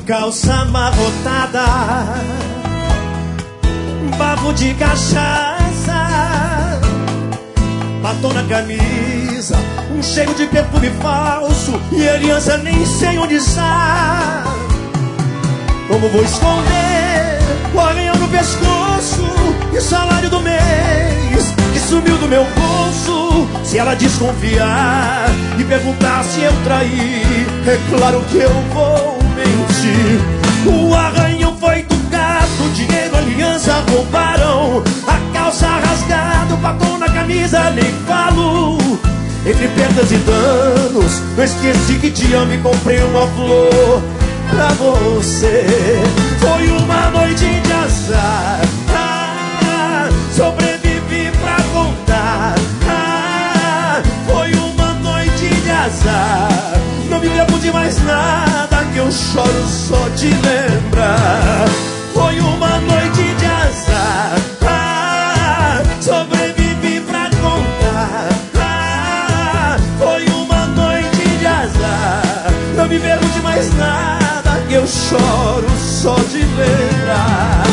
calça amarrotada, bafo de cachaça, batom na camisa, um cheiro de perfume falso e aliança nem sei onde está. Como vou esconder o arranhão no pescoço e o salário do mês que sumiu do meu bolso? Se ela desconfiar e perguntar se eu traí, é claro que eu vou mentir. O arranhão foi tocado, dinheiro, aliança roubaram, a calça rasgada, o batom na camisa nem falo. Entre perdas e danos, não esqueci que te amo e comprei uma flor pra você. Foi uma noite de azar, sobrevivi pra contar. Foi uma noite de azar, não me lembro de mais nada, que eu choro só de lembrar. Foi uma noite de azar, sobrevivi pra contar. Foi uma noite de azar, não me lembro de mais nada, que eu choro só de lembrar.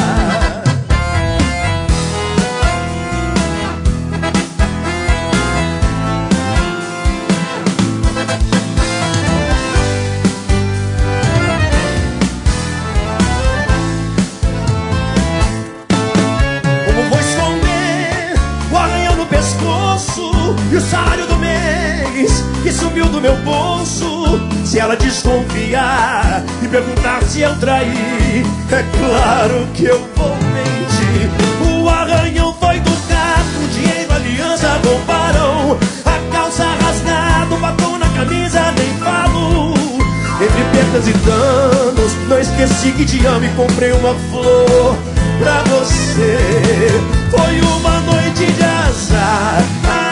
Como vou esconder o arranhão no pescoço e o salário do mês que sumiu do meu bolso? Se ela desconfiar e perguntar se eu traí, é claro que eu vou mentir. O arranhão foi tocado, dinheiro, aliança roubaram, a calça rasgada, o batom na camisa nem falo. Entre perdas e danos, não esqueci que te amo e comprei uma flor pra você. Foi uma noite de azar,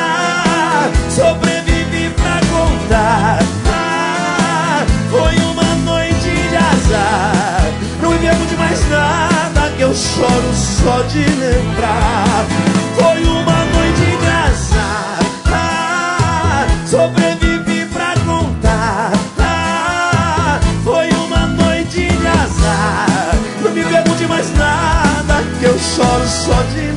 sobrevivi pra contar. Foi uma noite de azar, não me lembro de mais nada, que eu choro só de lembrar. Foi uma noite de azar, sobrevivi pra contar. Foi uma noite de azar, não me lembro de mais nada, que eu choro só de